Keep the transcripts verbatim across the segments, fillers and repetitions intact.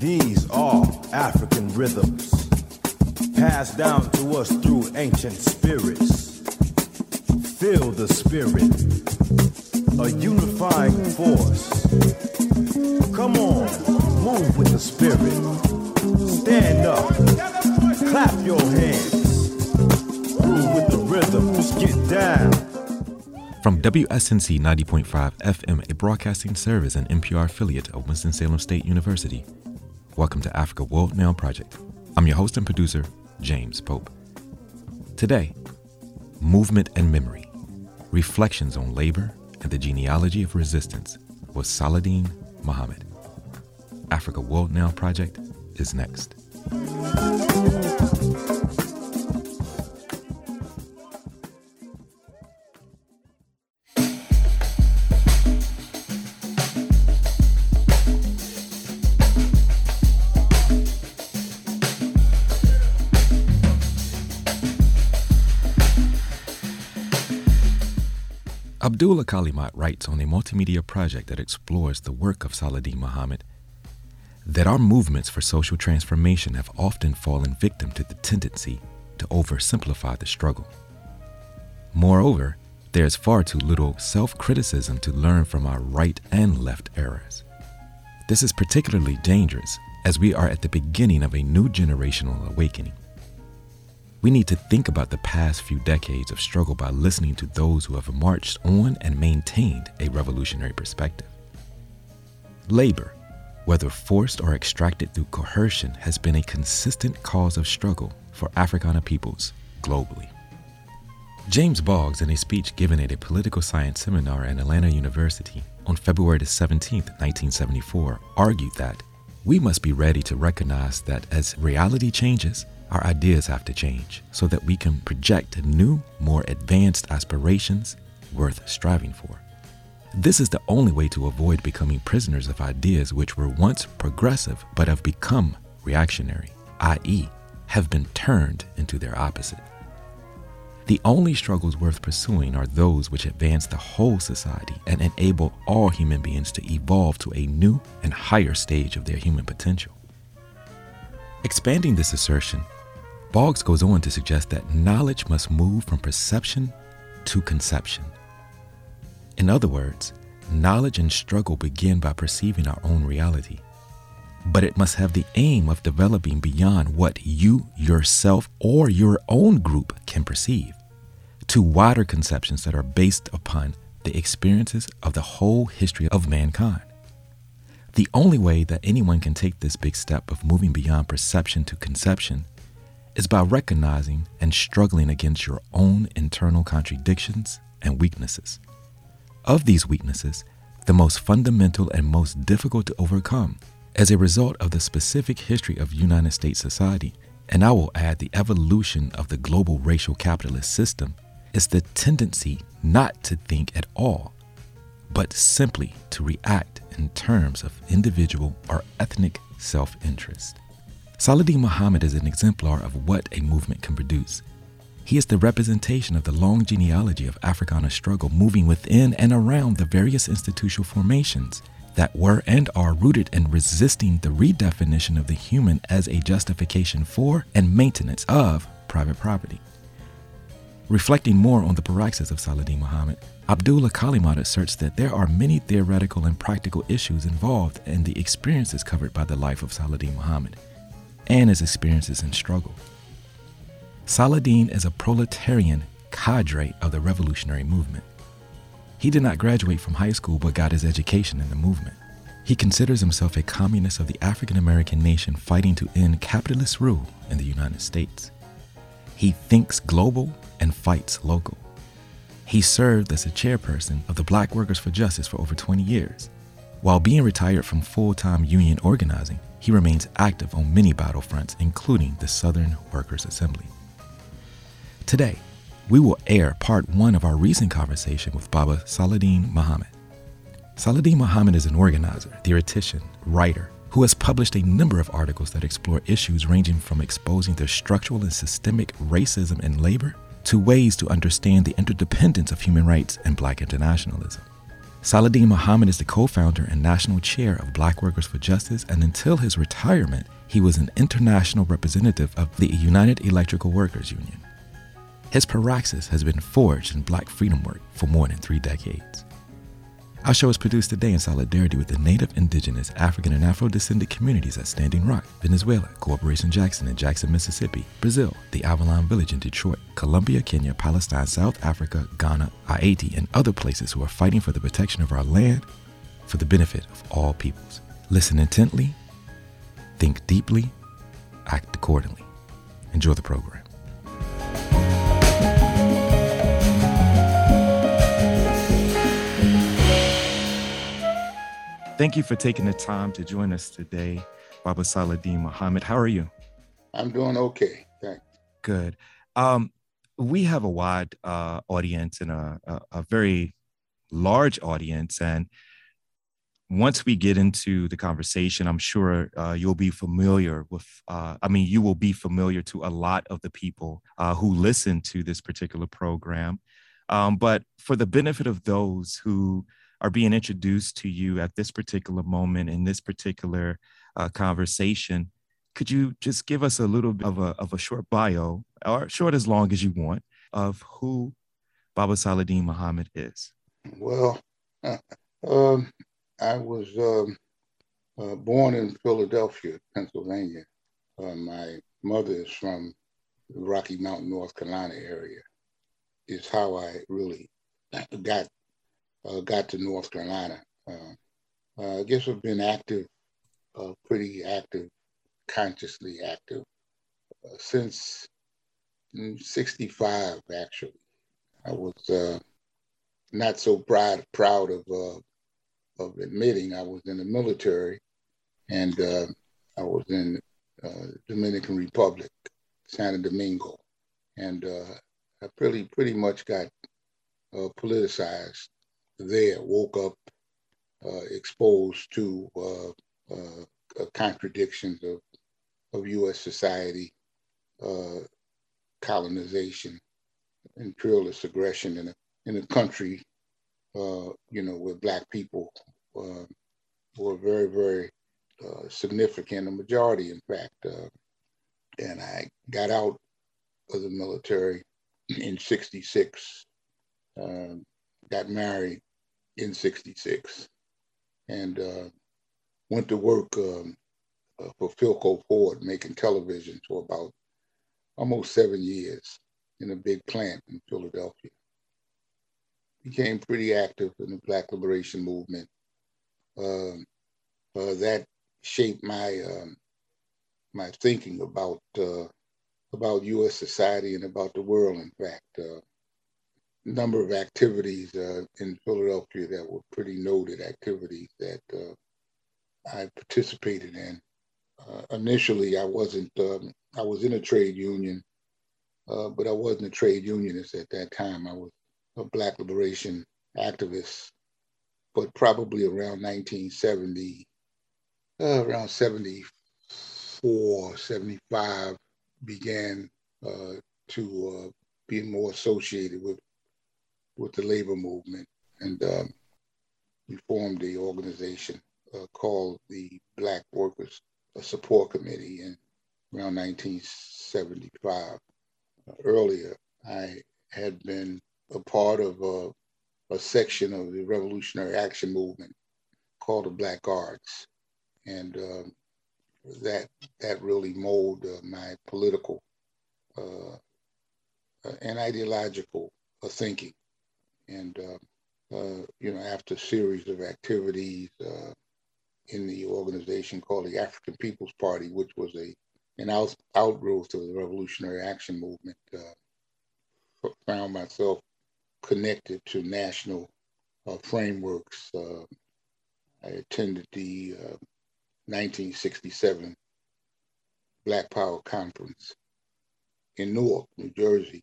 These are African rhythms, passed down to us through ancient spirits. Feel the spirit, a unifying force. Come on, move with the spirit. Stand up, clap your hands. Groove with the rhythms, get down. From W S N C ninety point five F M, a broadcasting service and N P R affiliate of Winston-Salem State University, welcome to Africa World Now Project. I'm your host and producer, James Pope. Today, Movement and Memory, Reflections on Labor and the Genealogy of Resistance with Saladin Muhammad. Africa World Now Project is next. Abdullah Kalimat writes on a multimedia project that explores the work of Saladin Muhammad that our movements for social transformation have often fallen victim to the tendency to oversimplify the struggle. Moreover, there is far too little self-criticism to learn from our right and left errors. This is particularly dangerous as we are at the beginning of a new generational awakening. We need to think about the past few decades of struggle by listening to those who have marched on and maintained a revolutionary perspective. Labor, whether forced or extracted through coercion, has been a consistent cause of struggle for Africana peoples globally. James Boggs, in a speech given at a political science seminar at Atlanta University on February seventeenth, nineteen seventy-four, argued that we must be ready to recognize that as reality changes, our ideas have to change so that we can project new, more advanced aspirations worth striving for. This is the only way to avoid becoming prisoners of ideas which were once progressive but have become reactionary, that is, have been turned into their opposite. The only struggles worth pursuing are those which advance the whole society and enable all human beings to evolve to a new and higher stage of their human potential. Expanding this assertion, Boggs goes on to suggest that knowledge must move from perception to conception. In other words, knowledge and struggle begin by perceiving our own reality, but it must have the aim of developing beyond what you, yourself, or your own group can perceive, to wider conceptions that are based upon the experiences of the whole history of mankind. The only way that anyone can take this big step of moving beyond perception to conception is by recognizing and struggling against your own internal contradictions and weaknesses. Of these weaknesses, the most fundamental and most difficult to overcome as a result of the specific history of United States society, and I will add the evolution of the global racial capitalist system, is the tendency not to think at all, but simply to react in terms of individual or ethnic self-interest. Saladin Muhammad is an exemplar of what a movement can produce. He is the representation of the long genealogy of Africana struggle moving within and around the various institutional formations that were and are rooted in resisting the redefinition of the human as a justification for and maintenance of private property. Reflecting more on the praxis of Saladin Muhammad, Abdullah Kalimat asserts that there are many theoretical and practical issues involved in the experiences covered by the life of Saladin Muhammad and his experiences in struggle. Saladin is a proletarian cadre of the revolutionary movement. He did not graduate from high school but got his education in the movement. He considers himself a communist of the African American nation fighting to end capitalist rule in the United States. He thinks global and fights local. He served as a chairperson of the Black Workers for Justice for over twenty years. While being retired from full-time union organizing, he remains active on many battlefronts, including the Southern Workers' Assembly. Today, we will air part one of our recent conversation with Baba Saladin Muhammad. Saladin Muhammad is an organizer, theoretician, writer, who has published a number of articles that explore issues ranging from exposing the structural and systemic racism in labor to ways to understand the interdependence of human rights and Black internationalism. Saladin Muhammad is the co-founder and national chair of Black Workers for Justice, and until his retirement, he was an international representative of the United Electrical Workers Union. His praxis has been forged in Black freedom work for more than three decades. Our show is produced today in solidarity with the Native, Indigenous, African, and Afro-descended communities at Standing Rock, Venezuela, Corporation Jackson in Jackson, Mississippi, Brazil, the Avalon Village in Detroit, Colombia, Kenya, Palestine, South Africa, Ghana, Haiti, and other places who are fighting for the protection of our land for the benefit of all peoples. Listen intently, think deeply, act accordingly. Enjoy the program. Thank you for taking the time to join us today, Baba Saladin Muhammad. How are you? I'm doing okay, thanks. Good. Um, we have a wide uh, audience and a, a, a very large audience. And once we get into the conversation, I'm sure uh, you'll be familiar with, uh, I mean, you will be familiar to a lot of the people uh, who listen to this particular program. Um, but for the benefit of those who are being introduced to you at this particular moment in this particular uh, conversation, could you just give us a little bit of a, of a short bio, or short as long as you want, of who Baba Saladin Muhammad is? Well, uh, um, I was um, uh, born in Philadelphia, Pennsylvania. Uh, my mother is from the Rocky Mountain, North Carolina area. Is how I really got Uh, got to North Carolina. Uh, uh, I guess I've been active, uh, pretty active, consciously active, uh, since sixty-five, actually. I was uh, not so proud, proud of, uh, of admitting I was in the military, and uh, I was in uh, Dominican Republic, Santo Domingo, and uh, I pretty, pretty much got uh, politicized there, woke up uh, exposed to uh, uh, uh, contradictions of, of U S society, uh, colonization, imperialist aggression in a, in a country, uh, you know, where Black people uh, were very, very uh, significant, a majority, in fact. Uh, and I got out of the military in sixty-six, uh, got married in sixty-six, and uh, went to work um, uh, for Philco Ford, making television for about almost seven years in a big plant in Philadelphia. Became pretty active in the Black Liberation Movement. Uh, uh, that shaped my um, my thinking about uh, about U S society and about the world. In fact, uh, number of activities uh, in Philadelphia that were pretty noted activities that uh, I participated in. Uh, initially, I wasn't, um, I was in a trade union, uh, but I wasn't a trade unionist at that time. I was a Black liberation activist, but probably around nineteen seventy, uh, around seventy-four, seventy-five, began uh, to uh, be more associated with with the labor movement, and um, we formed the organization uh, called the Black Workers Support Committee in around nineteen seventy-five. Uh, earlier, I had been a part of a, a section of the Revolutionary Action Movement called the Black Guards, and um, that that really molded uh, my political uh, uh, and ideological uh, thinking. And, uh, uh, you know, after a series of activities uh, in the organization called the African People's Party, which was a an out, outgrowth of the Revolutionary Action Movement, uh, found myself connected to national uh, frameworks. Uh, I attended the uh, nineteen sixty-seven Black Power Conference in Newark, New Jersey,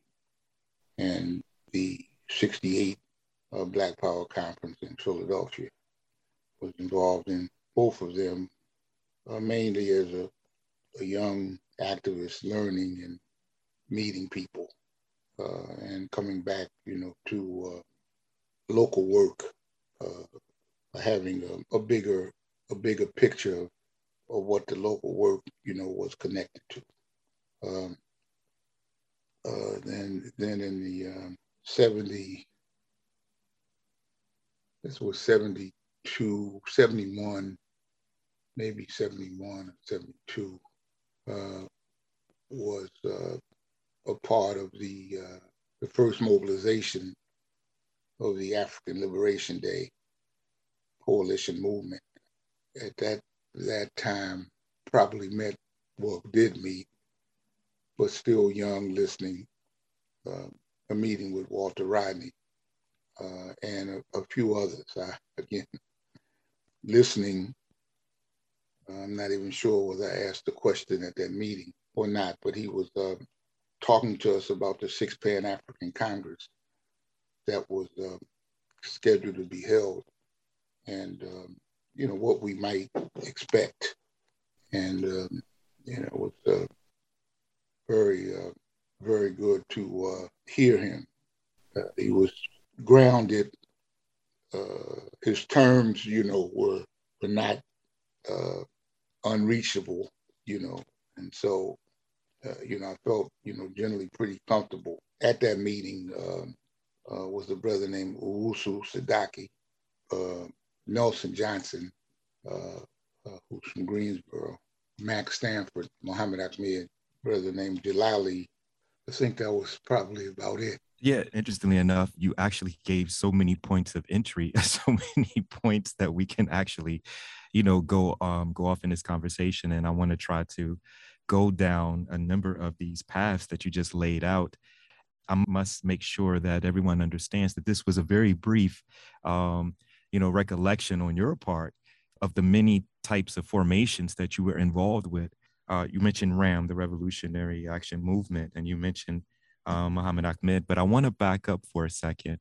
and the sixty-eight uh, Black Power Conference in Philadelphia. Was involved in both of them, uh, mainly as a, a young activist, learning and meeting people, uh, and coming back, you know, to uh, local work uh, having a, a bigger a bigger picture of, of what the local work, you know, was connected to. Um, uh, then then in the um, seventy, this was seventy-two, seventy-one, maybe seventy-one or seventy-two, uh, was uh, a part of the uh, the first mobilization of the African Liberation Day coalition movement. At that that time, probably met, well, did meet, but still young, listening, uh, a meeting with Walter Rodney uh, and a, a few others. I, again, listening, I'm not even sure whether I asked the question at that meeting or not, but he was uh, talking to us about the Sixth Pan-African Congress that was uh, scheduled to be held, and um, you know, what we might expect. And um, you know, it was uh, very, uh, very good to uh, hear him. Uh, he was grounded. Uh, his terms, you know, were were not uh, unreachable, you know, and so uh, you know, I felt, you know, generally pretty comfortable. At that meeting um, uh, was a brother named Owusu Sadaki, uh, Nelson Johnson, uh, uh, who's from Greensboro, Max Stanford, Muhammad Ahmed, brother named Jalali. I think that was probably about it. Yeah, interestingly enough, you actually gave so many points of entry, so many points that we can actually, you know, go um go off in this conversation. And I want to try to go down a number of these paths that you just laid out. I must make sure that everyone understands that this was a very brief, um, you know, recollection on your part of the many types of formations that you were involved with. Uh, you mentioned RAM, the Revolutionary Action Movement, and you mentioned uh, Muhammad Ahmed, but I want to back up for a second,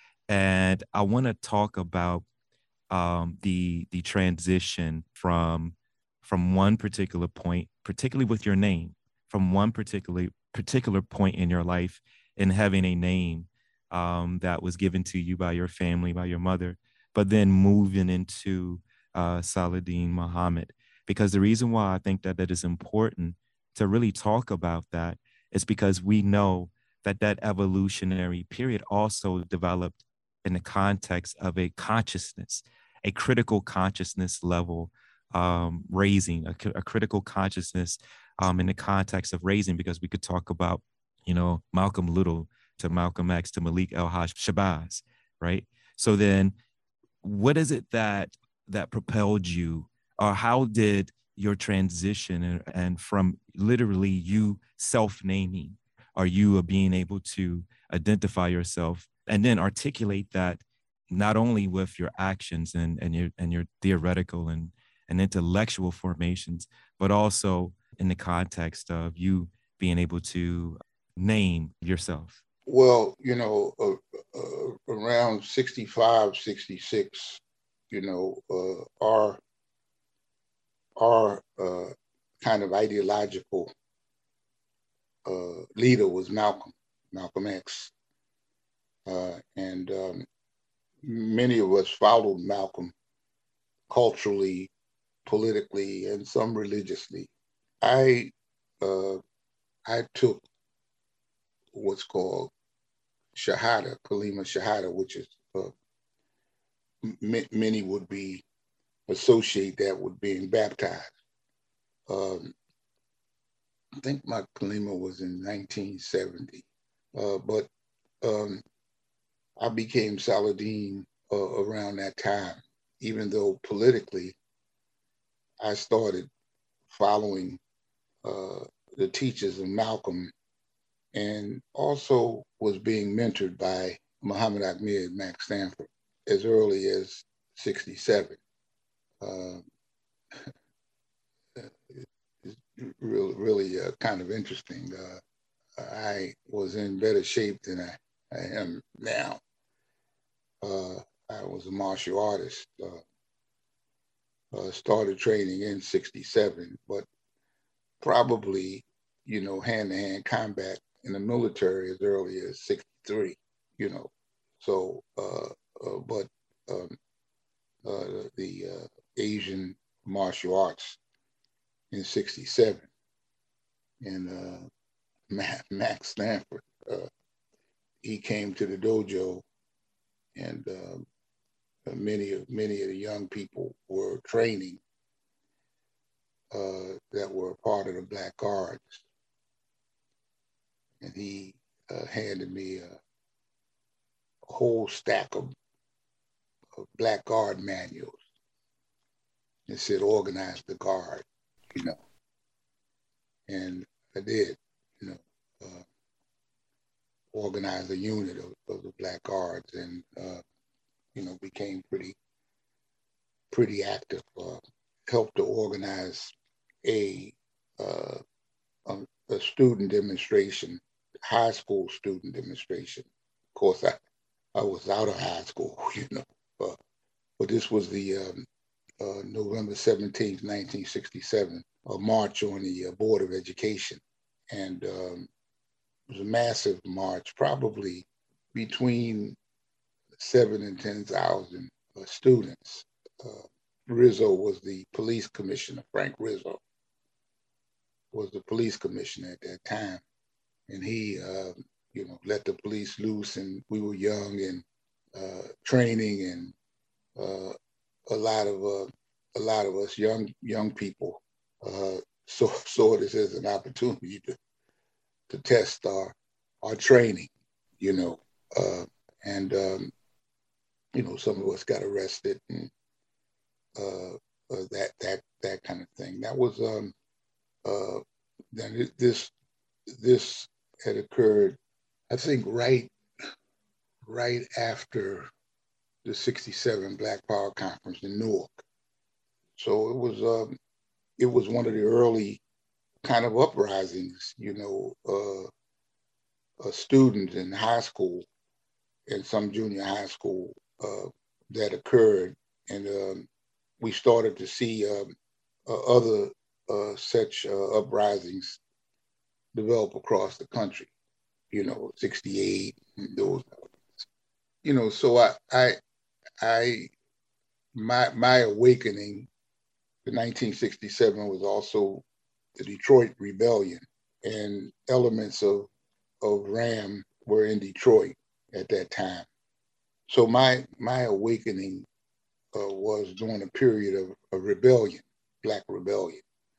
and I want to talk about um, the the transition from from one particular point, particularly with your name, from one particular particular point in your life, and having a name um, that was given to you by your family, by your mother, but then moving into uh, Saladin Muhammad. Because the reason why I think that that is important to really talk about that is because we know that that evolutionary period also developed in the context of a consciousness, a critical consciousness level um, raising, a, a critical consciousness um, in the context of raising, because we could talk about, you know, Malcolm Little to Malcolm X to Malik El-Haj Shabazz, right? So then what is it that that propelled you, or how did your transition and, and from literally you self-naming, or you are being able to identify yourself and then articulate that not only with your actions and, and your and your theoretical and, and intellectual formations, but also in the context of you being able to name yourself? Well, you know, uh, uh, around sixty-five, sixty-six, you know, uh, our our uh, kind of ideological uh, leader was Malcolm, Malcolm X. Uh, and um, many of us followed Malcolm culturally, politically, and some religiously. I uh, I took what's called Shahada, Kalima Shahada, which is uh, m- many would be associate that with being baptized. Um, I think my Kalima was in nineteen seventy, uh, but um, I became Saladin uh, around that time, even though politically I started following uh, the teachers of Malcolm and also was being mentored by Muhammad Ahmed, Max Stanford, as early as sixty-seven. Uh, it's really, really uh, kind of interesting. Uh, I was in better shape than I, I am now. Uh, I was a martial artist. Uh, uh, started training in sixty-seven, but probably, you know, hand-to-hand combat in the military as early as sixty-three, you know. So, uh, uh, but um, uh, the uh, Asian martial arts in sixty-seven. And uh, Matt, Max Stanford, uh, he came to the dojo, and uh, many of many of the young people were training uh, that were part of the Black Guards. And he uh, handed me a, a whole stack of, of Black Guard manuals and said, organize the guard, you know. And I did, you know, uh, organize a unit of, of the Black Guards, and, uh, you know, became pretty, pretty active, uh, helped to organize a, uh, a, a student demonstration, high school student demonstration. Of course, I, I was out of high school, you know, uh, but this was the um, uh, November seventeenth, nineteen sixty-seven, a march on the uh, Board of Education. And um, it was a massive march, probably between seven and ten thousand uh, students. Uh, Rizzo was the police commissioner. Frank Rizzo was the police commissioner at that time. And he, uh, you know, let the police loose, and we were young and uh, training, and uh, a lot of uh, a lot of us young young people uh, saw saw this as an opportunity to to test our our training, you know, uh, and um, you know, some of us got arrested, and uh, uh, that that that kind of thing. That was um, uh, then this this had occurred, I think, right right after the sixty-seven Black Power Conference in Newark. So it was um, it was one of the early kind of uprisings, you know, uh, a student in high school and some junior high school uh, that occurred. And um, we started to see um, uh, other uh, such uh, uprisings develop across the country, you know, sixty-eight, those, you know, so I, I, I, my, my awakening in nineteen sixty-seven was also the Detroit Rebellion, and elements of, of RAM were in Detroit at that time. So my, my awakening uh, was during a period of, of rebellion, Black rebellion.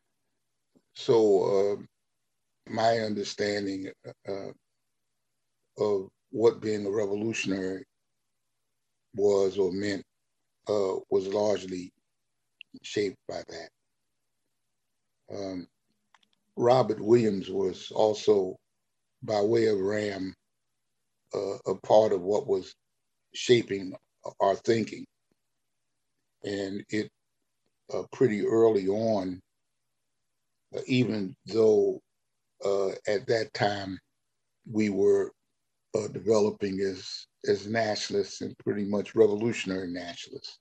So uh, my understanding uh, of what being a revolutionary was or meant uh, was largely shaped by that. Um, Robert Williams was also, by way of RAM, uh, a part of what was shaping our thinking. And it uh, pretty early on, uh, even though uh, at that time we were uh, developing as, as nationalists and pretty much revolutionary nationalists,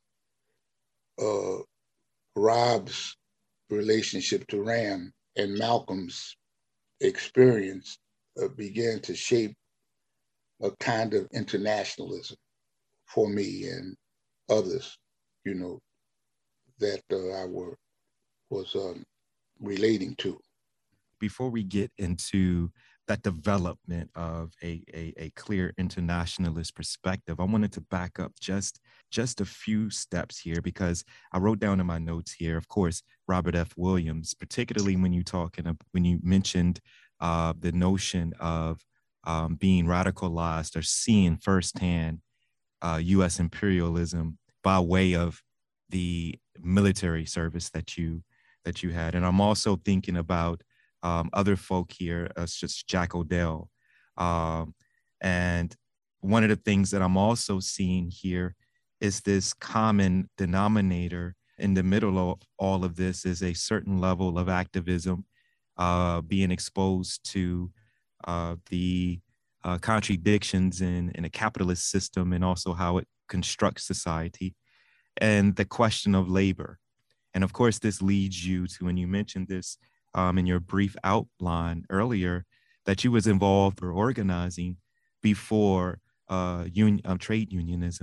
uh, Rob's relationship to RAM and Malcolm's experience uh, began to shape a kind of internationalism for me and others, you know, that uh, I were, was um, relating to. Before we get into that development of a, a, a clear internationalist perspective, I wanted to back up just, just a few steps here, because I wrote down in my notes here, of course, Robert F. Williams, particularly when you talking when you mentioned uh, the notion of um, being radicalized or seeing firsthand uh, U S imperialism by way of the military service that you that you had. And I'm also thinking about um, other folk here, uh, just Jack O'Dell. Um, and one of the things that I'm also seeing here is this common denominator in the middle of all of this is a certain level of activism, uh, being exposed to uh, the uh, contradictions in, in a capitalist system and also how it constructs society, and the question of labor. And of course, this leads you to, when you mentioned this um, in your brief outline earlier, that you was involved or organizing before uh, union, um, trade unionism.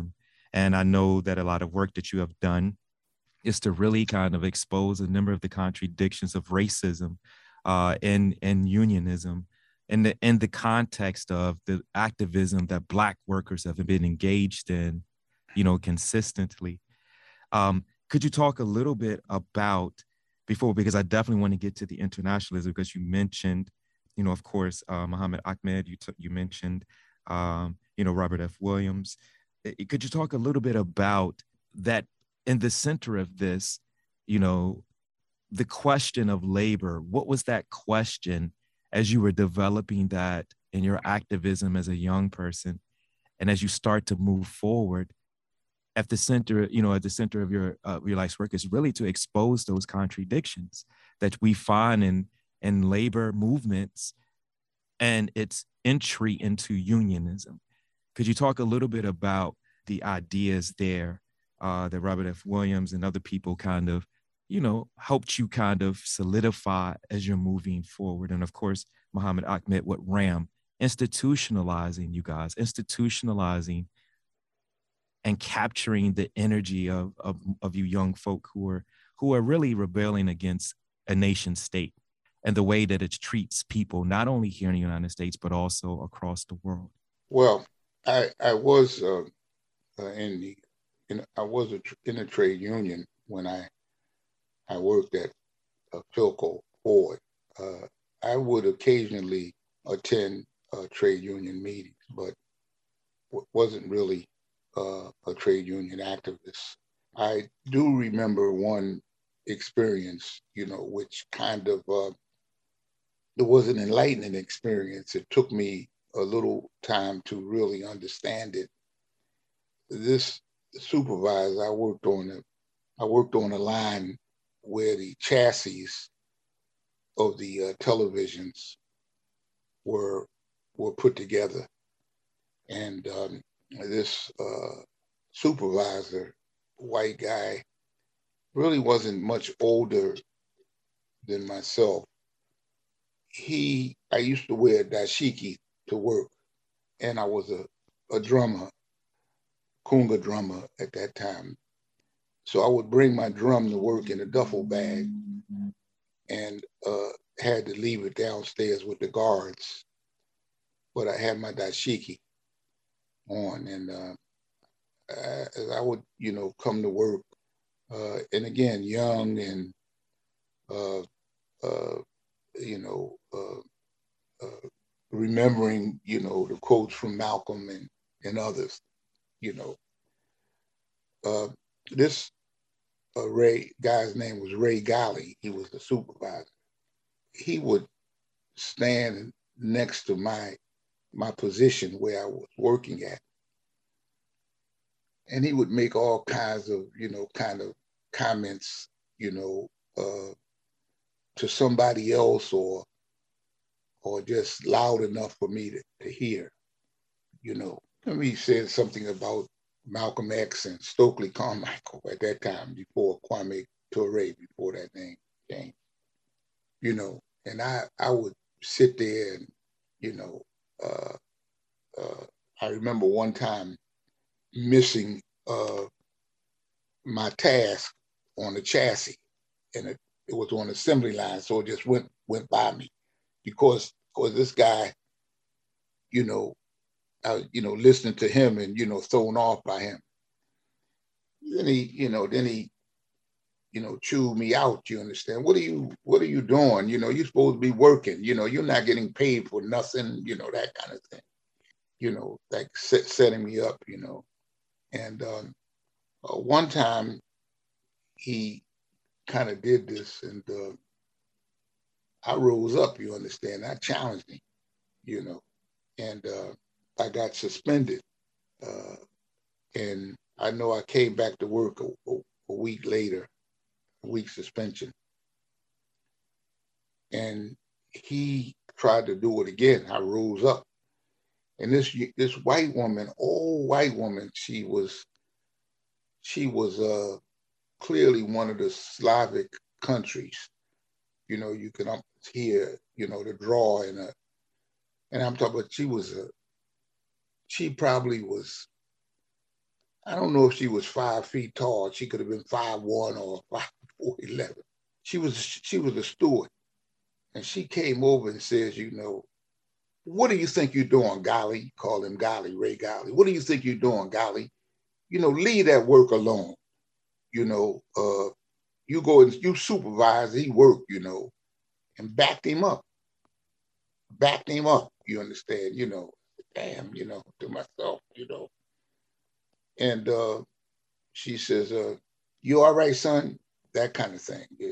And I know that a lot of work that you have done is to really kind of expose a number of the contradictions of racism uh, and, and unionism in the, in the context of the activism that Black workers have been engaged in, you know, consistently. Um, could you talk a little bit about before, because I definitely want to get to the internationalism, because you mentioned, you know, of course, uh, Muhammad Ahmed, you, t- you mentioned, um, you know, Robert F. Williams. Could you talk a little bit about that in the center of this, you know, the question of labor? What was that question as you were developing that in your activism as a young person? And as you start to move forward, at the center, you know, at the center of your uh, your life's work is really to expose those contradictions that we find in in labor movements and its entry into unionism. Could you talk a little bit about the ideas there uh, that Robert F. Williams and other people kind of, you know, helped you kind of solidify as you're moving forward? And of course, Muhammad Ahmed with RAM, institutionalizing you guys, institutionalizing and capturing the energy of, of, of you young folk who are, who are really rebelling against a nation state and the way that it treats people, not only here in the United States, but also across the world. Well, I, I was uh, uh, in the, in, I was a, in a trade union when I, I worked at uh, Philco Ford. Uh, I would occasionally attend uh, trade union meetings, but w- wasn't really uh, a trade union activist. I do remember one experience, you know, which kind of, uh, it was an enlightening experience. It took me a little time to really understand it. This supervisor, I worked on a, I worked on a line where the chassis of the uh, televisions were were put together, and um, this uh, supervisor, white guy, really wasn't much older than myself. He, I used to wear dashiki to work, and I was a, a drummer, kunga drummer at that time. So I would bring my drum to work in a duffel bag and uh, had to leave it downstairs with the guards. But I had my dashiki on, and uh, I, I would, you know, come to work, uh, and again, young and, uh, uh, you know, uh, uh, remembering, you know, the quotes from Malcolm and, and others, you know. Uh, this uh, Ray guy's name was Ray Golly. He was the supervisor. He would stand next to my my position where I was working at, and he would make all kinds of, you know, kind of comments, you know, uh, to somebody else, or or just loud enough for me to, to hear, you know. And he said something about Malcolm X and Stokely Carmichael at that time, before Kwame Ture, before that name changed, you know. And I, I would sit there and, you know, uh, uh, I remember one time missing uh, my task on the chassis, and it, it was on the assembly line, so it just went went by me, because because this guy, you know, I was, you know, listening to him and, you know, thrown off by him. Then he, you know, then he, you know, chewed me out. You understand? What are you, what are you doing? You know, you're supposed to be working. You know, you're not getting paid for nothing. You know, that kind of thing. You know, like set, setting me up. You know, and um, uh, one time he kind of did this, and uh, I rose up. You understand? I challenged him. You know, and uh, I got suspended. Uh, and I know I came back to work a, a, a week later, a week suspension. And he tried to do it again. I rose up. And this this white woman, old white woman, she was she was uh, clearly one of the Slavic countries. You know, you can hear, you know, the draw in her. And I'm talking about, she was a, she probably was I don't know if she was five feet tall. She could have been five one or five four eleven. She was she was a steward, and she came over and says, you know, what do you think you're doing, Golly? Call him Golly, Ray Golly. What do you think you're doing, Golly? You know, leave that work alone. You know, uh, you go and you supervise, he work, you know, and backed him up. Backed him up, you understand, you know, damn, you know, to myself, you know. And uh, she says, uh, you all right, son? That kind of thing. Yeah.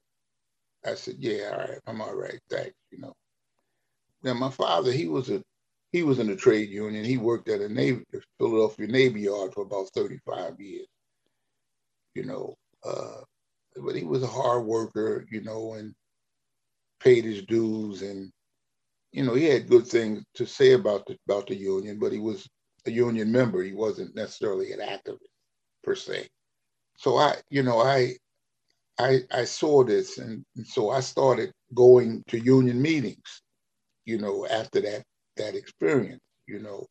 I said, yeah, all right, I'm all right, thanks, you know. Now, my father, he was a he was in the trade union. He worked at a Navy, Philadelphia Navy Yard for about thirty-five years, you know. Uh, but he was a hard worker, you know, and paid his dues. And, you know, he had good things to say about the, about the union, but he was a union member. He wasn't necessarily an activist per se. So I, you know, I, I, I saw this. And, and so I started going to union meetings, you know, after that, that experience, you know,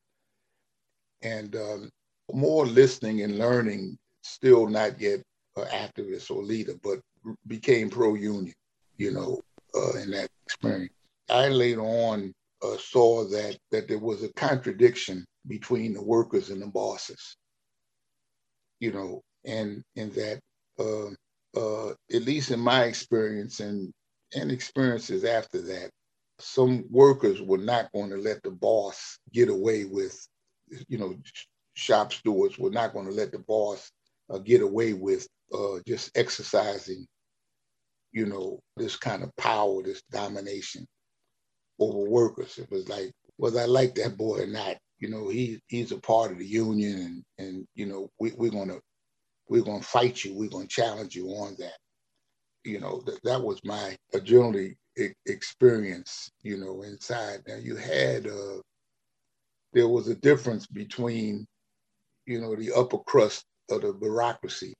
and um, more listening and learning, still not yet an activist or leader, but became pro-union, you know, uh, in that experience. I later on uh, saw that that there was a contradiction between the workers and the bosses, you know, and, and that uh, uh, at least in my experience and, and experiences after that, some workers were not going to let the boss get away with, you know, shop stewards were not going to let the boss uh, get away with uh, just exercising, you know, this kind of power, this domination over workers. It was like, whether I like that boy or not, you know, he he's a part of the union, and and you know, we, we're gonna we're gonna fight you, we're gonna challenge you on that. You know, that that was my uh, generally experience, you know, inside. Now you had, uh, there was a difference between, you know, the upper crust of the bureaucracy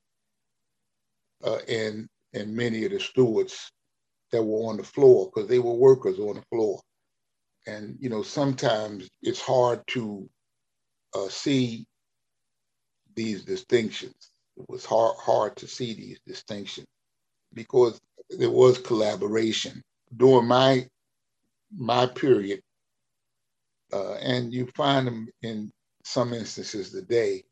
uh, and and many of the stewards that were on the floor, because they were workers on the floor. And, you know, sometimes it's hard to uh, see these distinctions. It was hard, hard to see these distinctions because there was collaboration. During my my period, uh, and you find them in some instances today,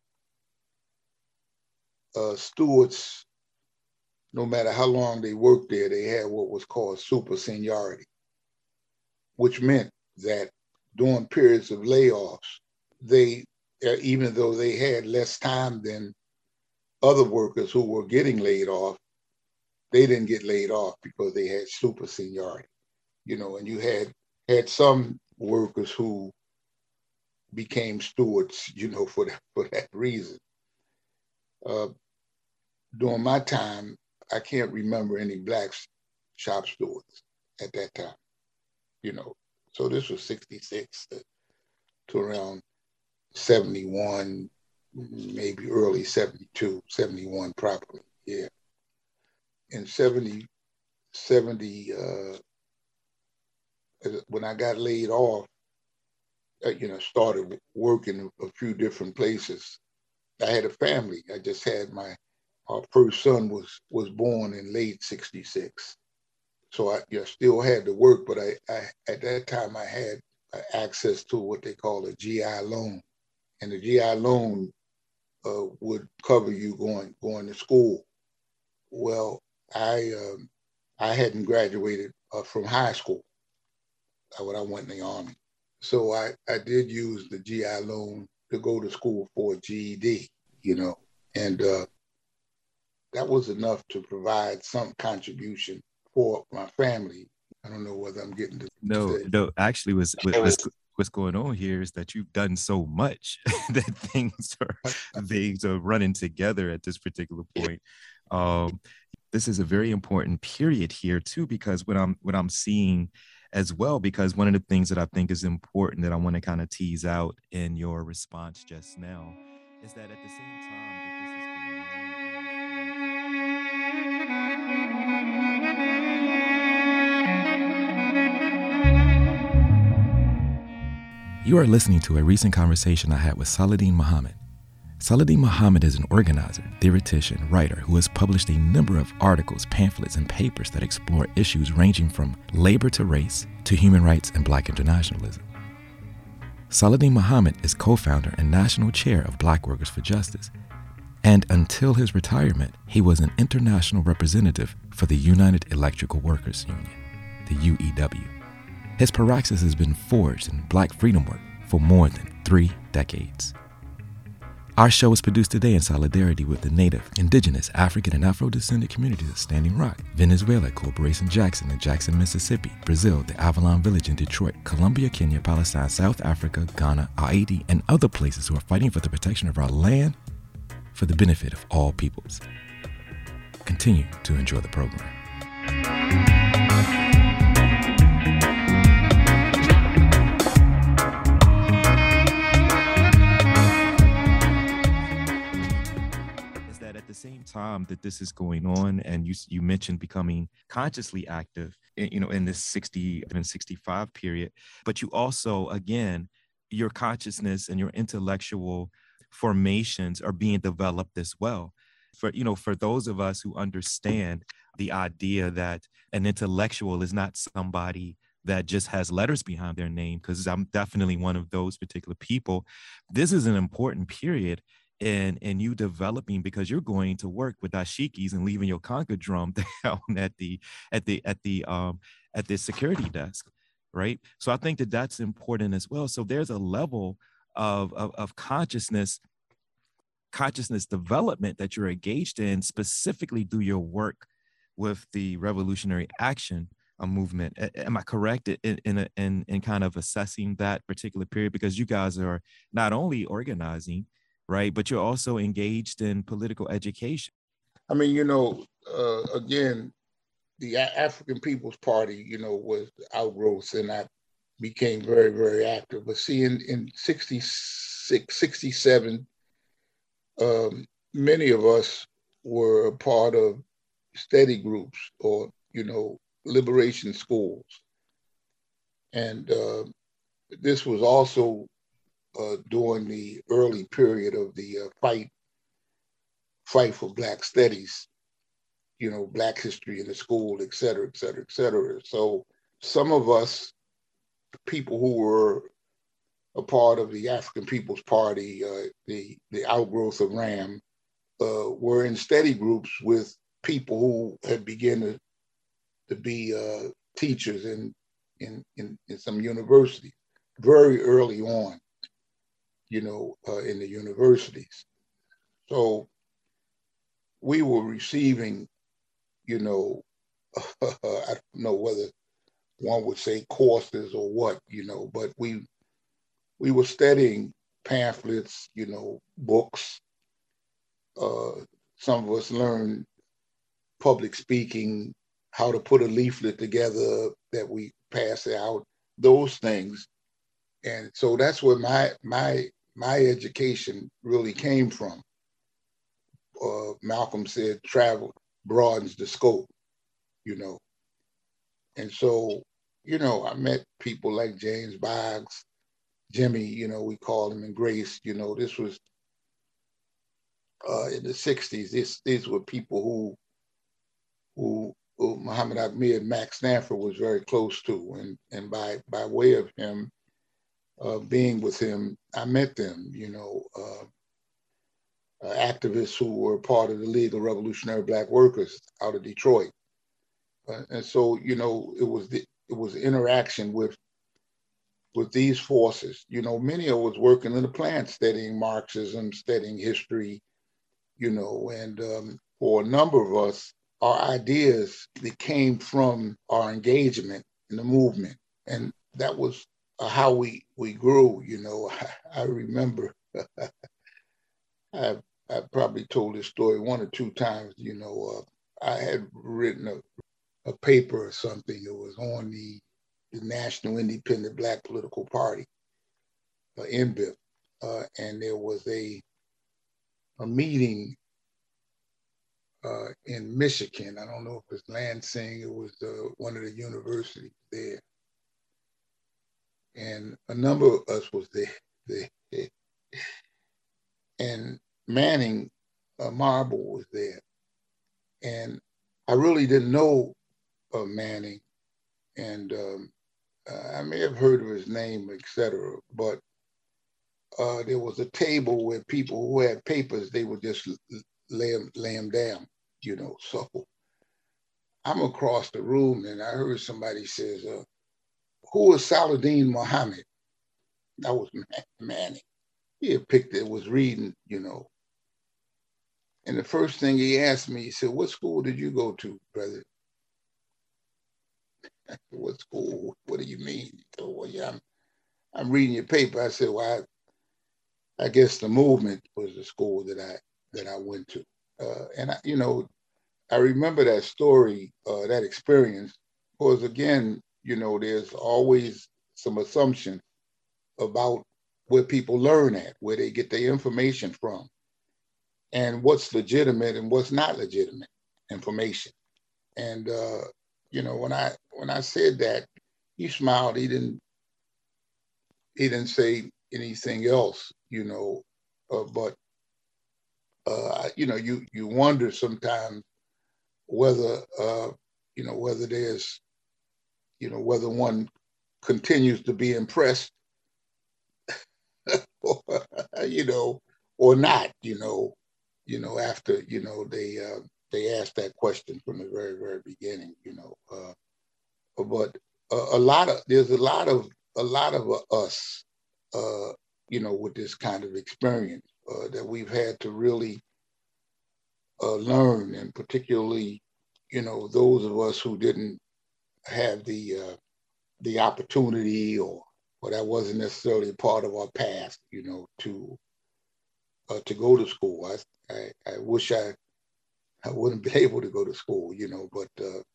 uh, stewards, no matter how long they worked there, they had what was called super seniority, which meant that during periods of layoffs, they, even though they had less time than other workers who were getting laid off, they didn't get laid off because they had super seniority, you know, and you had had some workers who became stewards, you know, for that, for that reason. Uh, during my time, I can't remember any black shop stewards at that time, you know. So this was sixty-six to, to around seventy-one, maybe early seventy-two, seventy-one probably, yeah. In seventy, seventy, uh, when I got laid off, I, you know, started working a few different places. I had a family. I just had my, our first son was was born in late sixty-six. So I you know, still had to work, but I, I at that time I had access to what they call a G I loan. And the G I loan uh, would cover you going going to school. Well, I um, I hadn't graduated uh, from high school uh, when I went in the Army. So I, I did use the G I loan to go to school for a G E D, you know, and uh, that was enough to provide some contribution for my family. I don't know whether I'm getting to no, say. no. Actually, what's, what's what's going on here is that you've done so much that things are things are running together at this particular point. Um, this is a very important period here too, because what I'm what I'm seeing as well, because one of the things that I think is important that I want to kind of tease out in your response just now is that at the same time that this is You are listening to a recent conversation I had with Saladin Muhammad. Saladin Muhammad is an organizer, theoretician, writer who has published a number of articles, pamphlets, and papers that explore issues ranging from labor to race to human rights and Black internationalism. Saladin Muhammad is co-founder and national chair of Black Workers for Justice, and until his retirement, he was an international representative for the United Electrical Workers Union, the U E W. His praxis has been forged in Black freedom work for more than three decades. Our show is produced today in solidarity with the Native, Indigenous, African, and Afro-descendant communities of Standing Rock, Venezuela, Corporation Jackson in Jackson, Mississippi, Brazil, the Avalon Village in Detroit, Colombia, Kenya, Palestine, South Africa, Ghana, Haiti, and other places who are fighting for the protection of our land for the benefit of all peoples. Continue to enjoy the program. At the same time that this is going on, and you you mentioned becoming consciously active, in, you know, in this sixty and sixty-five period, but you also, again, your consciousness and your intellectual formations are being developed as well. For you know, for those of us who understand the idea that an intellectual is not somebody that just has letters behind their name, because I'm definitely one of those particular people. This is an important period. And, and you developing, because you're going to work with dashikis and leaving your conga drum down at the at the at the um at the security desk, right? So I think that that's important as well. So there's a level of of, of consciousness consciousness development that you're engaged in, specifically through your work with the Revolutionary Action Movement. Am I correct in in in, in kind of assessing that particular period? Because you guys are not only organizing, right, but you're also engaged in political education. I mean, you know, uh, again, the A- African People's Party, you know, was outgrowth, and I became very, very active. But see, in, in sixty-six, sixty-seven, um, many of us were a part of study groups or, you know, liberation schools. And uh, this was also Uh, during the early period of the uh, fight, fight for Black studies, you know, Black history in the school, et cetera, et cetera, et cetera. So some of us, people who were a part of the African People's Party, uh, the, the outgrowth of RAM, uh, were in study groups with people who had begun to, to be uh, teachers in, in, in, in some universities very early on, you know, uh, in the universities. So we were receiving, you know, I don't know whether one would say courses or what, you know, but we we were studying pamphlets, you know, books. Uh, some of us learned public speaking, how to put a leaflet together that we pass out, those things. And so that's where my my my education really came from. Uh, Malcolm said, travel broadens the scope, you know. And so, you know, I met people like James Boggs, Jimmy, you know, we called him, and Grace, you know, this was uh, in the sixties. This, these were people who, who, who Muhammad Ahmed, Max Stanford was very close to. And, and by, by way of him, uh, being with him, I met them, you know, uh, uh, activists who were part of the League of Revolutionary Black Workers out of Detroit. Uh, and so, you know, it was the, it was interaction with with these forces. You know, many of us working in the plant, studying Marxism, studying history, you know, and um, for a number of us, our ideas that came from our engagement in the movement. And that was uh, how we, we grew, you know. I, I remember, I, I probably told this story one or two times, you know, uh, I had written a, a paper or something that was on the the National Independent Black Political Party, uh, N B I P, uh, and there was a a meeting uh, in Michigan. I don't know if it's Lansing, it was uh, one of the universities there. And a number of us was there. there. And Manning uh, Marble was there. And I really didn't know uh, Manning. And um, uh, I may have heard of his name, et cetera. But uh, there was a table where people who had papers, they would just lay them, lay them down, you know. So I'm across the room and I heard somebody says, uh, who is Saladin Muhammad? That was Manning. He had picked it, was reading, you know. And the first thing he asked me, he said, what school did you go to, brother? I said, what school? What do you mean? He said, well, yeah, I'm, I'm reading your paper. I said, well, I, I guess the movement was the school that I that I went to. Uh, and, I, you know, I remember that story, uh, that experience, because again, you know, there's always some assumption about where people learn at, where they get their information from, and what's legitimate and what's not legitimate information. And uh, you know, when I when I said that, he smiled. He didn't he didn't say anything else, you know. Uh, but uh, you know, you you wonder sometimes whether uh, you know whether there's you know whether one continues to be impressed, or, you know, or not, you know, you know after you know they uh, they asked that question from the very very beginning, you know. Uh, but a, a lot of there's a lot of a lot of uh, us, uh, you know, with this kind of experience uh, that we've had to really uh, learn, and particularly, you know, those of us who didn't have the uh, the opportunity, or or that wasn't necessarily part of our past, you know, to uh, to go to school. I, I I wish I I wouldn't be able to go to school, you know, but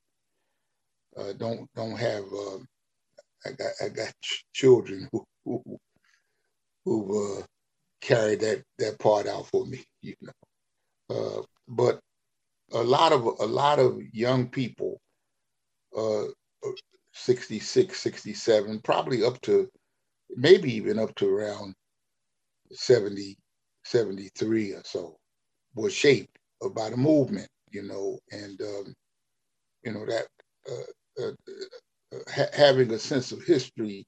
uh, uh, don't don't have. Uh, I got I got ch- children who who who uh, carried that that part out for me, you know. Uh, but a lot of a lot of young people, uh, sixty-six, sixty-seven, probably up to maybe even up to around seventy, seventy-three or so, was shaped by the movement, you know, and um, you know that uh, uh, uh, ha- having a sense of history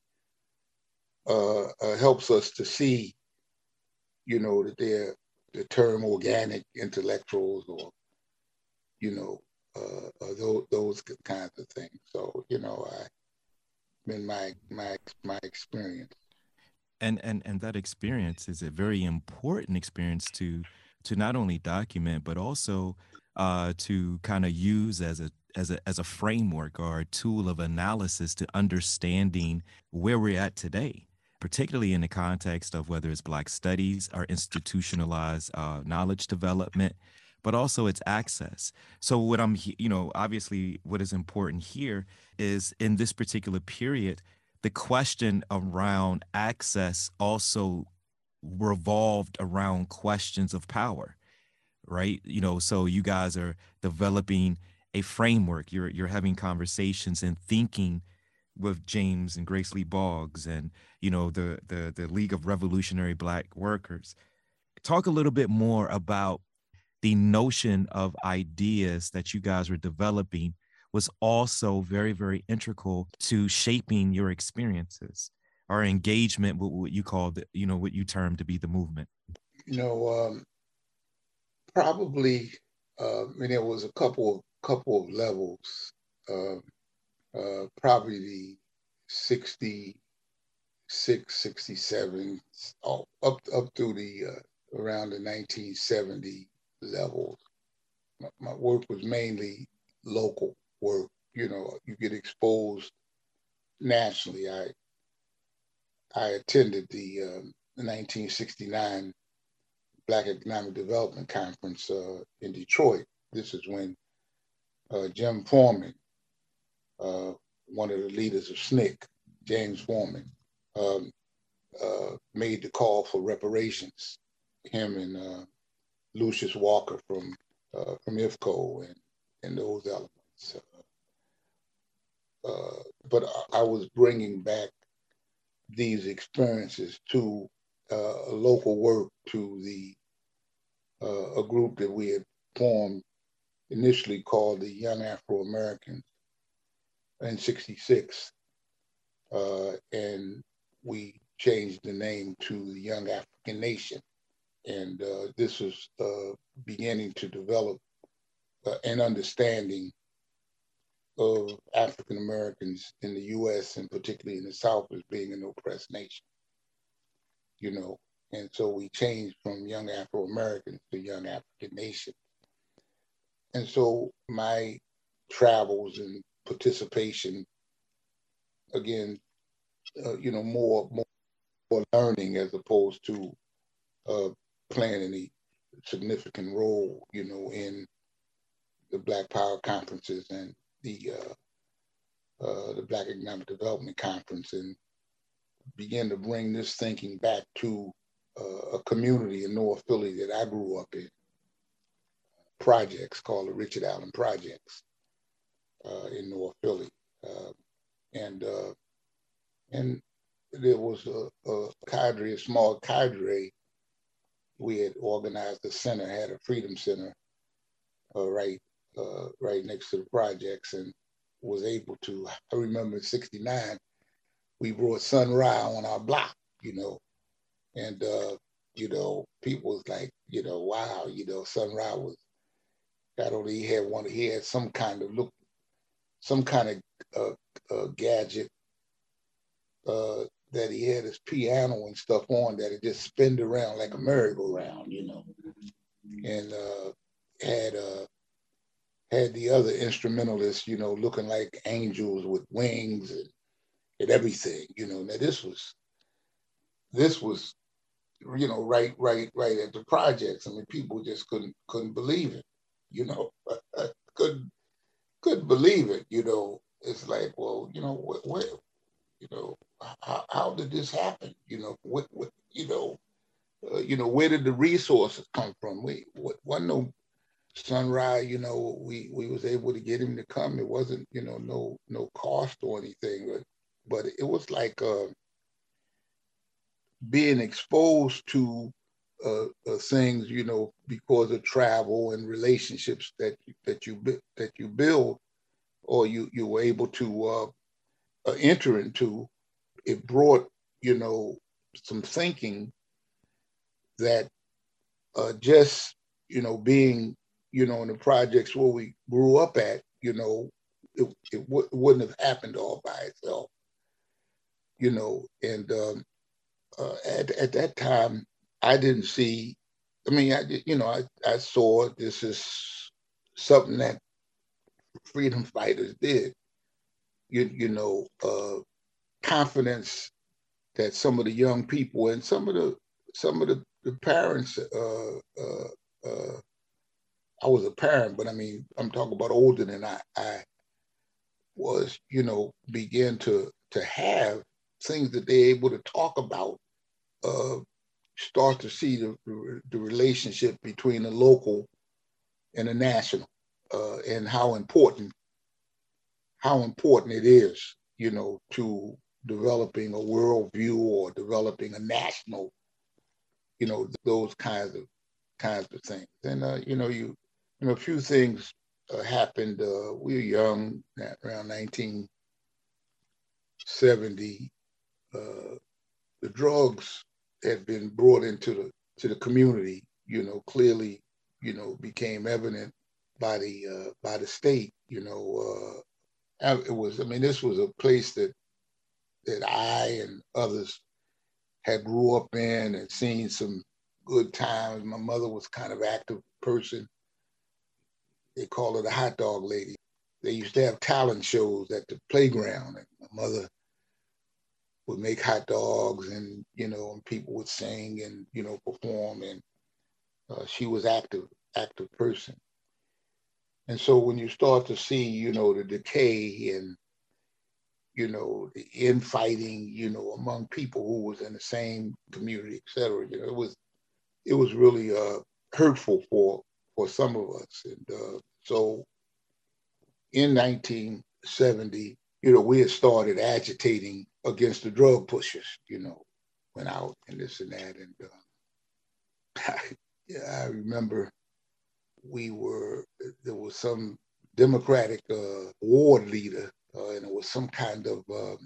uh, uh, helps us to see, you know, that they're the term organic intellectuals, or you know, uh, uh, those those kinds of things. So you know, I been my my my experience. and and and that experience is a very important experience to to not only document but also uh to kind of use as a as a as a framework or a tool of analysis to understanding where we're at today, particularly in the context of whether it's Black studies or institutionalized uh, knowledge development, but also its access. So what I'm he- you know obviously what is important here is in this particular period, the question around access also revolved around questions of power, right? You know, so you guys are developing a framework. You're you're having conversations and thinking with James and Grace Lee Boggs and you know the the the League of Revolutionary Black Workers. Talk a little bit more about the notion of ideas that you guys were developing was also very, very integral to shaping your experiences or engagement with what you call the, you know, what you term to be the movement. You know, um, probably. Uh, I mean, there was a couple of couple of levels. Uh, uh, probably the sixty-six, sixty-seven, oh, up up through the uh, around the nineteen seventy levels. My, my work was mainly local work. You know, you get exposed nationally. I I attended the um, nineteen sixty-nine Black Economic Development Conference uh, in Detroit. This is when uh, Jim Foreman, uh, one of the leaders of S N C C, James Foreman, um, uh, made the call for reparations. Him and uh, Lucius Walker from uh, from I F C O and, and those elements. Uh, uh, but I, I was bringing back these experiences to uh, local work, to the uh, a group that we had formed initially called the Young Afro-Americans in sixty-six. Uh, and we changed the name to the Young African Nation. And uh, this was uh, beginning to develop uh, an understanding of African Americans in the U S and particularly in the South as being an oppressed nation, you know. And so we changed from Young Afro-Americans to Young African Nation. And so my travels and participation, again, uh, you know, more, more more learning as opposed to uh, playing any significant role, you know, in the Black Power conferences and the uh, uh, the Black Economic Development Conference, and begin to bring this thinking back to uh, a community in North Philly that I grew up in, projects called the Richard Allen Projects uh, in North Philly. Uh, and uh, and there was a, a cadre, a small cadre. We had organized a center, had a Freedom Center uh, right uh, right next to the projects, and was able to, I remember in sixty-nine, we brought Sun Ra on our block, you know, and, uh, you know, people was like, you know, wow, you know, Sun Ra was, not only he had one, he had some kind of look, some kind of uh, uh, gadget uh, that he had his piano and stuff on that it just spinned around like a merry-go-round, you know, and uh, had uh, had the other instrumentalists, you know, looking like angels with wings and, and everything, you know. Now this was, this was, you know, right, right, right at the projects. I mean, people just couldn't couldn't believe it, you know, couldn't couldn't believe it, you know. It's like, well, you know, what, what you know, how, how did this happen? You know, what, what, you know, uh, you know, where did the resources come from? We, what, wasn't no Sun Ra, you know, we, we was able to get him to come. It wasn't, you know, no, no cost or anything, but, but it was like uh, being exposed to uh, uh, things, you know, because of travel and relationships that, that you, that you build, or you, you were able to uh, uh, enter into. It brought, you know, some thinking that uh, just, you know, being, you know, in the projects where we grew up at, you know, it, it, w- it wouldn't have happened all by itself, you know. And um, uh, at, at that time, I didn't see, I mean, I, you know, I, I saw this is something that freedom fighters did, you, you know, uh, confidence that some of the young people and some of the some of the, the parents, uh, uh, uh, I was a parent, but I mean, I'm talking about older than I, I was, you know, begin to to have things that they're able to talk about, uh, start to see the, the relationship between the local and the national, uh, and how important, how important it is, you know, to developing a worldview or developing a national, you know, those kinds of kinds of things. And uh, you know, you you know, a few things uh, happened. Uh, we were young, around nineteen seventy. Uh, the drugs had been brought into the to the community. You know, clearly, you know, became evident by the uh, by the state. You know, uh, it was. I mean, this was a place that that I and others had grew up in and seen some good times. My mother was kind of active person. They call her the hot dog lady. They used to have talent shows at the playground, and my mother would make hot dogs, and you know, and people would sing and you know perform, and uh, she was active, active person. And so when you start to see, you know, the decay and you know the infighting, you know, among people who was in the same community, et cetera, you know, it was it was really uh, hurtful for for some of us. And uh, so in nineteen seventy, you know, we had started agitating against the drug pushers, you know, went out and this and that. And uh, yeah, I remember we were, there was some Democratic uh, ward leader, uh, and it was some kind of, um,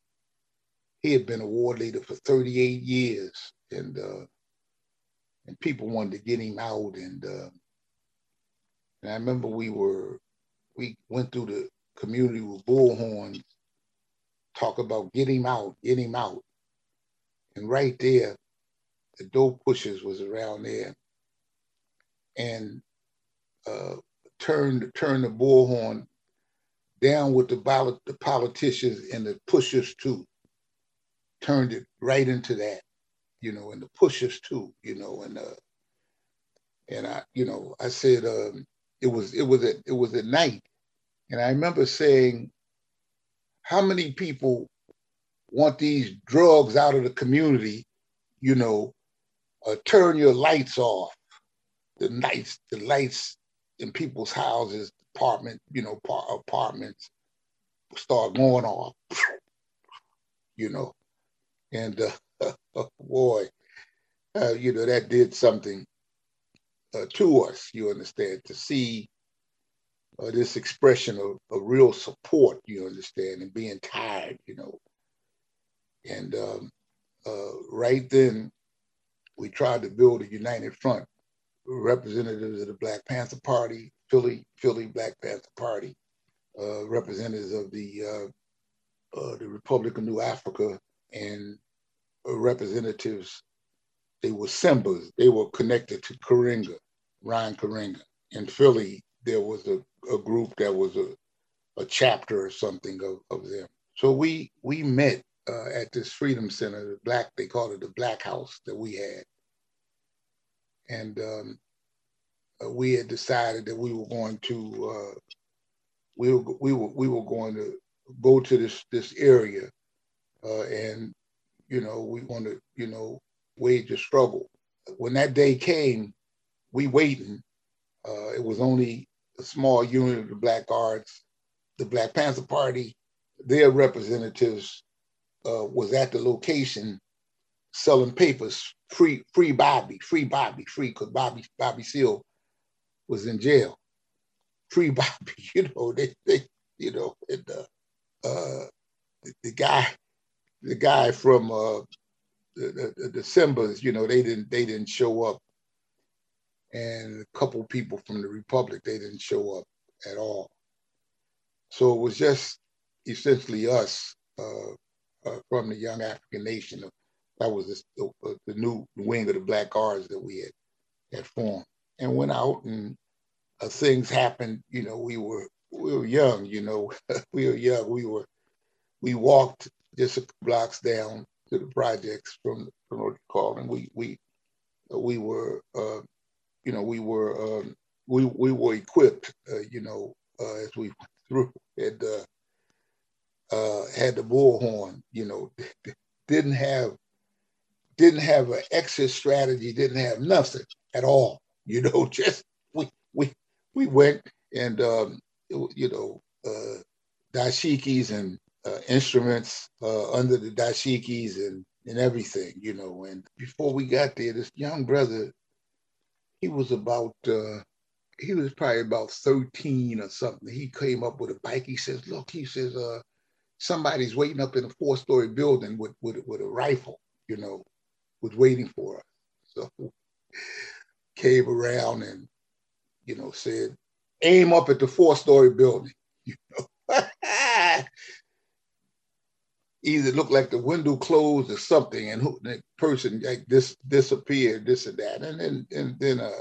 he had been a ward leader for thirty-eight years, and uh, and people wanted to get him out. And, uh, and I remember we were, we went through the community with bullhorns, talk about get him out, get him out. And right there, the dope pushers was around there, and uh, turned turned the bullhorn down with the, the politicians and the pushers too. Turned it right into that, you know, and the pushers too, you know, and uh, and I, you know, I said um, it was it was at it was at night, and I remember saying, how many people want these drugs out of the community? You know, uh, turn your lights off. The lights, the lights in people's houses, apartment, you know, apartments start going off, you know, and uh, oh boy, uh, you know, that did something uh, to us. You understand, to see uh, this expression of, of real support. You understand, and being tired, you know, and um, uh, right then we tried to build a united front. Representatives of the Black Panther Party, Philly, Philly Black Panther Party, uh, representatives of the uh, uh, the Republic of New Africa, and uh, representatives. They were Simbas. They were connected to Karenga, Ryan Karenga. In Philly, there was a, a group that was a, a chapter or something of, of them. So we we met uh, at this Freedom Center, the Black, they called it the Black House that we had. And um, uh, we had decided that we were going to uh, we were we were we were going to go to this this area, uh, and you know we want to you know wage a struggle. When that day came, we waiting. Uh, it was only a small unit of the Black Guards, the Black Panther Party. Their representatives uh, was at the location selling papers, free, free Bobby, free Bobby, free, because Bobby, Bobby Seale was in jail. Free Bobby, you know, they, they you know, and, uh, uh, the, the guy, the guy from uh, the, the, the Simbas, you know, they didn't, they didn't show up, and a couple people from the Republic, they didn't show up at all. So it was just essentially us uh, uh, from the Young African Nation. That was this, the, the new wing of the Black Guards that we had, had formed, and went out, and uh, things happened. You know, we were we were young. You know, we were young. We were we walked just a couple blocks down to the projects from from what you call, and we we uh, we were uh, you know we were um, we we were equipped. Uh, you know, uh, as we went through, had uh, uh, had the bullhorn. You know, didn't have. Didn't have an exit strategy, didn't have nothing at all. You know, just we we we went and um, you know uh, dashikis and uh, instruments uh, under the dashikis and and everything. You know, and before we got there, this young brother, he was about uh, he was probably about thirteen or something. He came up with a bike. He says, "Look," he says, uh, "somebody's waiting up in a four-story building with with with a rifle." You know. Was waiting for us. So came around and, you know, said, aim up at the four-story building. You know, either looked like the window closed or something, and who, the person like this disappeared, this and that, and then and then uh,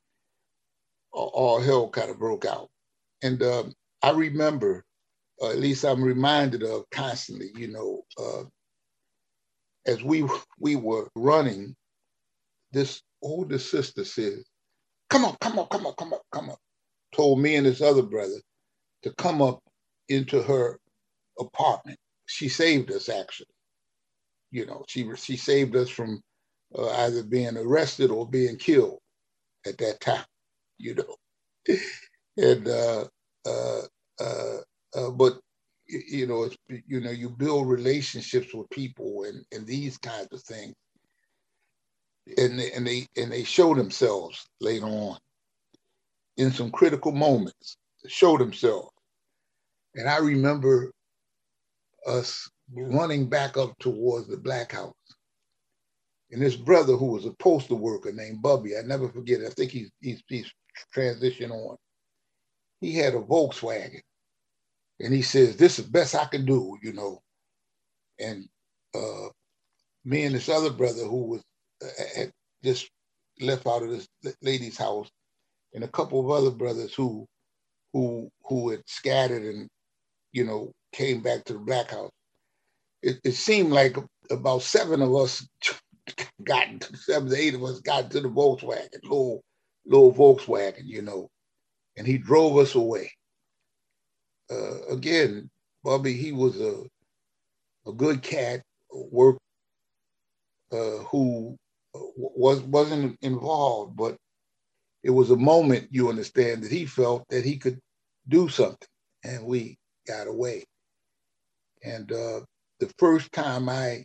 all hell kind of broke out. And um, I remember, uh, at least I'm reminded of constantly, you know. Uh, As we we were running, this older sister says, come on, come on, come on, come on, come on. Told me and this other brother to come up into her apartment. She saved us, actually. You know, she she saved us from uh, either being arrested or being killed at that time, you know. and uh, uh, uh, uh, but you know, it's, you know, you build relationships with people and, and these kinds of things. and they, and they and they show themselves later on in some critical moments. Show themselves, and I remember us running back up towards the Black House, and this brother who was a postal worker named Bubby, I never forget it. I think he's he's, he's transitioned on. He had a Volkswagen, and he says, "This is the best I can do," you know. And uh, me and this other brother who was uh, had just left out of this lady's house, and a couple of other brothers who who who had scattered and, you know, came back to the Black House. It, it seemed like about seven of us got into, seven to eight of us got to the Volkswagen, little little Volkswagen, you know, and he drove us away. Uh, again, Bubby, he was a a good cat, work uh, who was wasn't involved, but it was a moment, you understand, that he felt that he could do something, and we got away. And uh, the first time I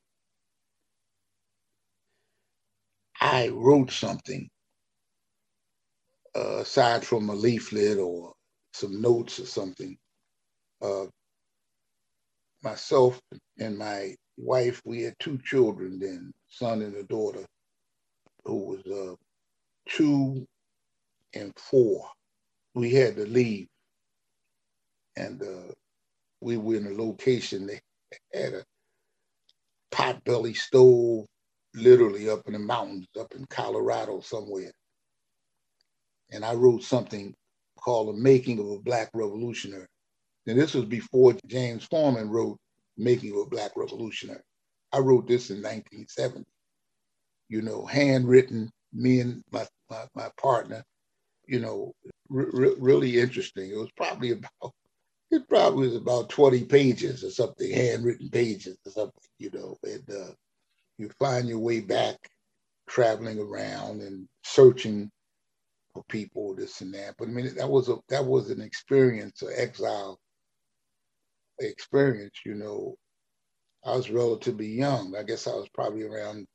I wrote something, uh, aside from a leaflet or some notes or something, uh, myself and my wife, we had two children then, son and a daughter, who was uh, two and four. We had to leave, and uh, we were in a location that had a potbelly stove, literally up in the mountains, up in Colorado somewhere. And I wrote something called The Making of a Black Revolutionary. And this was before James Forman wrote Making of a Black Revolutionary. I wrote this in nineteen seventy, you know, handwritten, me and my, my, my partner, you know, re- really interesting. It was probably about, it probably was about twenty pages or something, handwritten pages or something, you know, and uh, you find your way back, traveling around and searching for people, this and that. But I mean, that was a that was an experience, an exile experience, you know. I was relatively young. I guess I was probably around,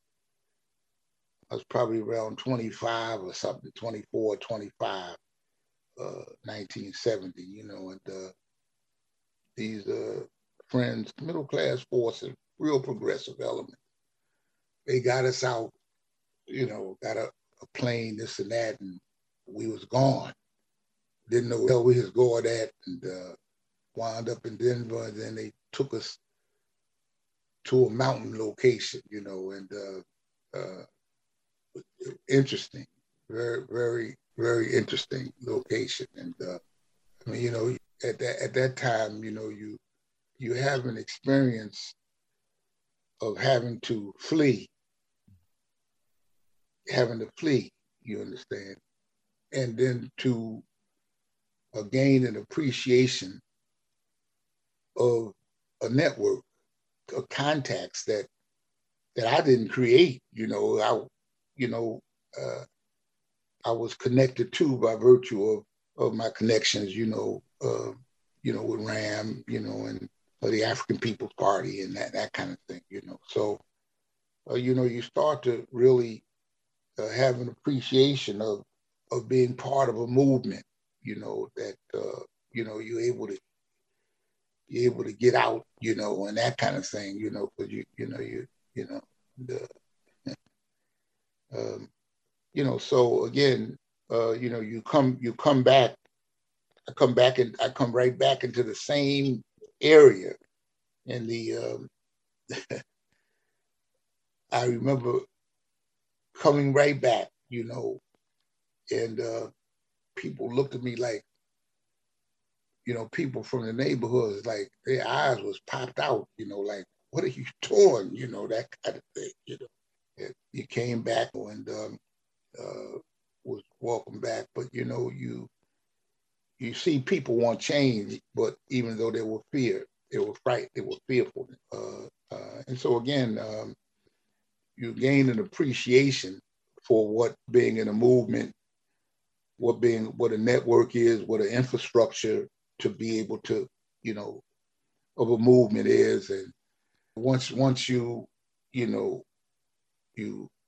I was probably around twenty-five or something, twenty-four, twenty-five, uh, nineteen seventy, you know, and uh, these uh, friends, middle class forces, real progressive element. They got us out, you know, got a, a plane, this and that, and we was gone. Didn't know where we was going at, and uh, wound up in Denver, and then they took us to a mountain location, you know, and uh, uh, interesting, very, very, very interesting location. And uh, I mean, you know, at that at that time, you know, you you have an experience of having to flee, having to flee, you understand, and then to uh, gain an appreciation of a network of contacts that that I didn't create. You know, I, you know, uh, I was connected to by virtue of of my connections. You know, uh, you know, with RAM, you know, and uh, the African People's Party and that that kind of thing. You know, so uh, you know, you start to really uh, have an appreciation of of being part of a movement. You know that uh, you know you're able to you're able to get out, you know, and that kind of thing, you know, because you, you know, you, you know, the, um, you know, so again, uh, you know, you come, you come back, I come back and I come right back into the same area. And the, um, I remember coming right back, you know, and uh, people looked at me like, you know, people from the neighborhoods, like their eyes was popped out, you know, like, what are you doing? You know, that kind of thing, you know. It, you came back and um, uh, was welcome back, but you know, you you see people want change, but even though they were feared, they were frightened, they were fearful. Uh, uh, and so again, um, you gain an appreciation for what being in a movement, what being, what a network is, what an infrastructure to be able to, you know, of a movement is. And once once you, you know, you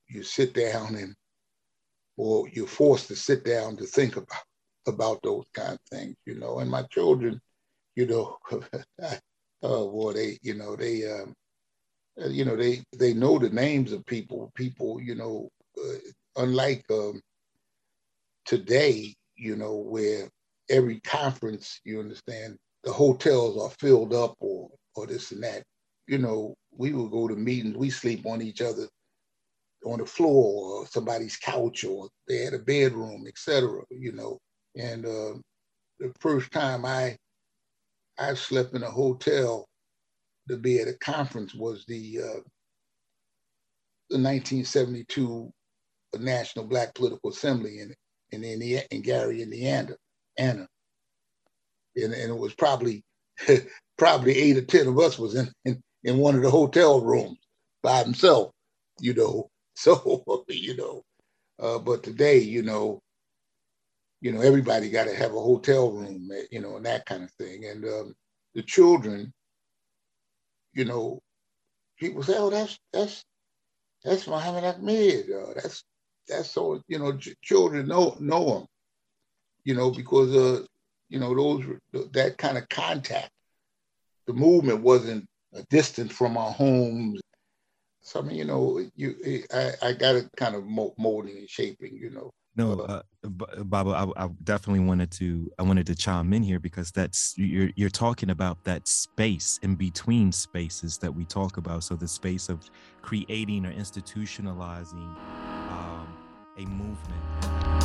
you sit down and, or you're forced to sit down to think about, about those kind of things, you know. And my children, you know, oh boy, they, you know, they, um, you know, they, they know the names of people, people, you know, uh, unlike um, today, you know, where every conference, you understand, the hotels are filled up or, or this and that. You know, we would go to meetings, we sleep on each other on the floor or somebody's couch, or they had a bedroom, et cetera, you know. And uh, the first time I I slept in a hotel to be at a conference was the uh, the nineteen seventy-two National Black Political Assembly in in, in, in Gary, Indiana. Anna. And, and it was probably probably eight or ten of us was in, in, in one of the hotel rooms by himself, you know. So, you know, uh, but today, you know, you know, everybody got to have a hotel room, you know, and that kind of thing. And um, the children, you know, people say, "Oh, that's that's that's Muhammad Ahmed. Uh, that's that's so." You know, ch- children know know him, you know, because uh, you know, those that kind of contact. The movement wasn't a distance from our homes. So I mean, you know, you I, I got it kind of molding and shaping, you know. No, uh, Baba, I, I definitely wanted to I wanted to chime in here, because that's you're you're talking about that space in between spaces that we talk about. So the space of creating or institutionalizing um, a movement.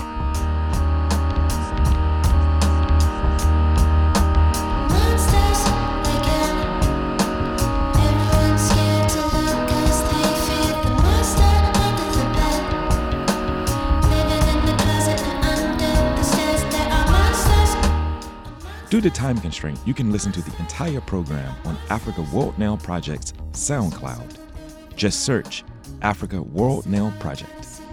Due to time constraint, you can listen to the entire program on Africa World Now Project's SoundCloud. Just search Africa World Now Project.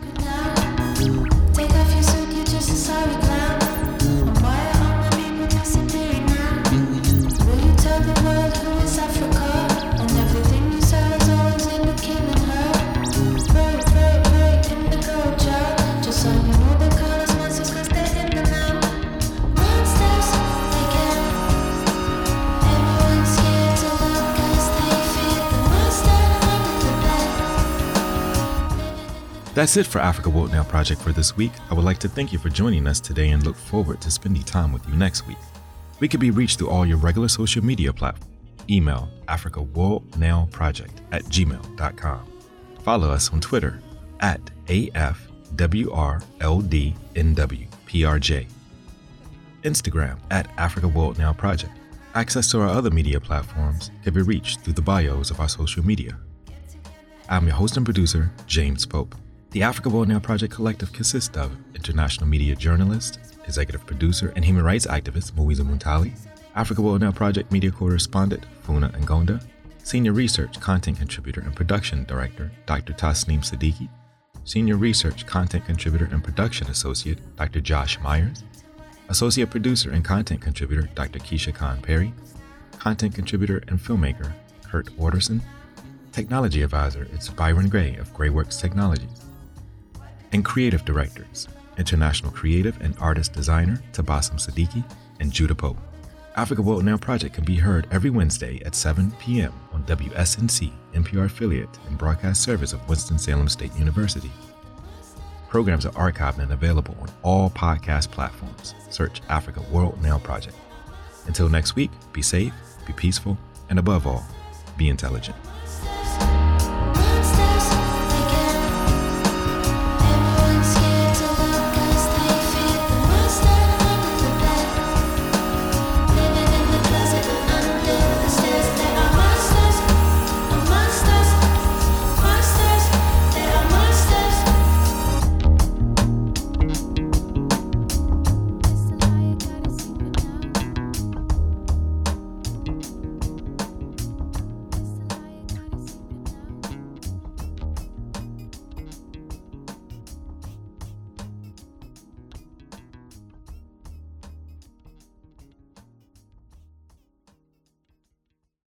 That's it for Africa World Now Project for this week. I would like to thank you for joining us today and look forward to spending time with you next week. We can be reached through all your regular social media platforms. Email Africa World Now Project at gmail dot com. Follow us on Twitter at A F W R L D N W P R J. Instagram at Africa World Now Project. Access to our other media platforms can be reached through the bios of our social media. I'm your host and producer, James Pope. The Africa World Now Project Collective consists of international media journalist, executive producer, and human rights activist Muiza Muntali, Africa World Now Project media correspondent Funa Ngonda, senior research content contributor and production director Doctor Tasneem Siddiqui, senior research content contributor and production associate Doctor Josh Myers, associate producer and content contributor Doctor Keisha Khan Perry, content contributor and filmmaker Kurt Orderson, technology advisor is Byron Gray of Grayworks Technologies, and creative directors, international creative and artist designer Tabassum Siddiqui and Judah Pope. Africa World Now Project can be heard every Wednesday at seven p.m. on W S N C, N P R affiliate and broadcast service of Winston-Salem State University. Programs are archived and available on all podcast platforms. Search Africa World Now Project. Until next week, be safe, be peaceful, and above all, be intelligent.